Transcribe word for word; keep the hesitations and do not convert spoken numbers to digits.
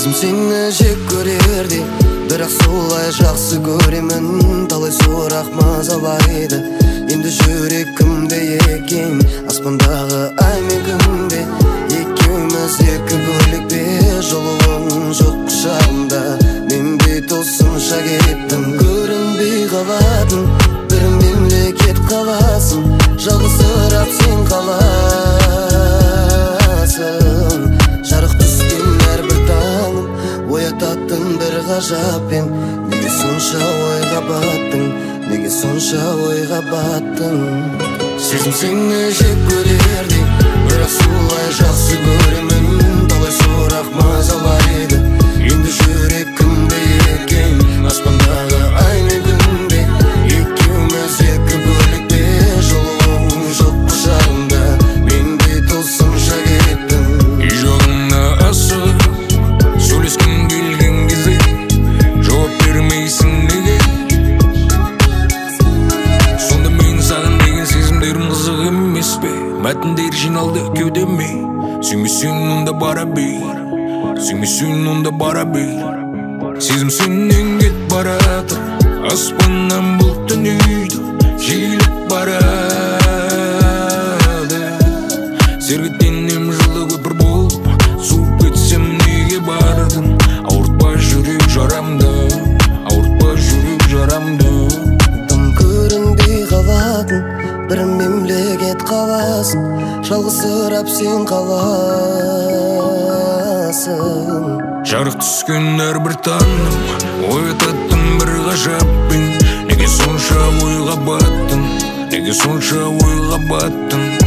Сезім сені жек көрерде, бірақ солай жақсы көремін. Талай сұрақ мазалайды, енді жүрек кімде екен, аспандағы ай мен күнде. Екеуміз екі бөлек бе, жолуың жоқ құшағымда. Мен де тосынша кеттім, көрінбей қалатын бір мемлекет қаласың, жалғызсырап сен қаласың. Жарық түскен әрбір таңым оятатын бір ғажаппен. Неге сонша ойға баттың, неге сонша ойға баттың? Сезім сені жек көрерде, бірақ солай жақсы көремін. Талай сұрақ мазалайды, енді жүрек кімде екен, аспандағы ай мен күнде. Екеуміз екі бөлек бе, жолуың жоқ құшағымда. Мен де тосынша кеттім. Үй жағыңа асығып сөйлескім келген кезде жауап бермейсің неге? Сонда мен саған деген сезімдерім қызық емес пе? Мәтіндер жиналды кеудеме. Сүймесең онда бара бер, сүймесең онда бара бер. Сезім сенен кет баратыр, аспаннан бұлт түнейді, жиіліп барады. Сергітенем жылы көпір болып, суып кетсем неге бардың? Ауыртпа жүрек жарамды, ауыртпа жүрек жарамды. Тым көрінбей қалатын бір мемлекет қаласың, жалғызсырап сен қаласың. Жарық түскен әрбір таңым оятатын бір ғажаппен. Неге сонша ойға баттың, неге сонша ойға баттың?